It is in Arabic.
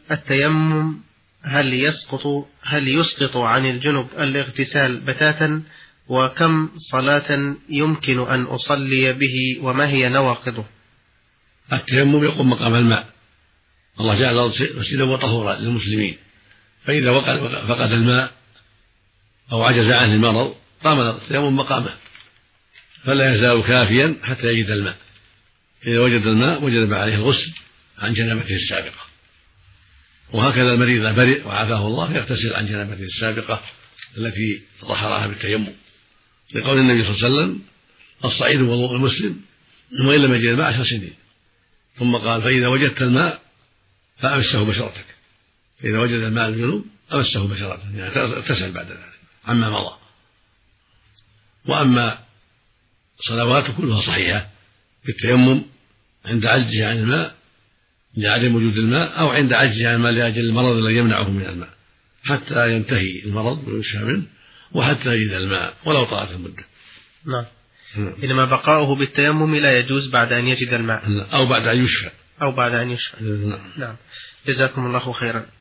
التيمم هل يسقط عن الجنب الاغتسال بتاتا؟ وكم صلاة يمكن أن أصلي به وما هي نواقضه؟ التيمم يقوم مقام الماء. الله جعل مسجدا وطهورا للمسلمين، فإذا فقد الماء أو عجز عنه المرض قام التيمم مقامه، فلا يزال كافيا حتى يجد الماء. إذا وجد الماء وجب عليه الغسل عن جنابته السابقة، وهكذا المريض إذا برئ وعافاه الله يغتسل عن جنابته السابقة التي تطهرها بالتيمم، لقول النبي صلى الله عليه وسلم: الصعيد وضوء المسلم وإن لم يجد الماء 10 سنين. ثم قال: فإذا وجدت الماء فأمسه بشرتك. إذا وجد الماء الجنوب أمسه بشرته، يعني اغتسل بعد ذلك عما مضى. وأما صلواته كلها صحيحة بالتيمم عند عجزه عن الماء لعدم وجود الماء، أو عند عجزه عن الماء لأجل المرض الذي يمنعه من الماء، حتى ينتهي المرض ويشفى منه وحتى يجد الماء ولو طالت المدة. نعم. إنما بقاؤه بالتيمم لا يجوز بعد أن يجد الماء، أو بعد أن يشفى. نعم. جزاكم الله خيرا.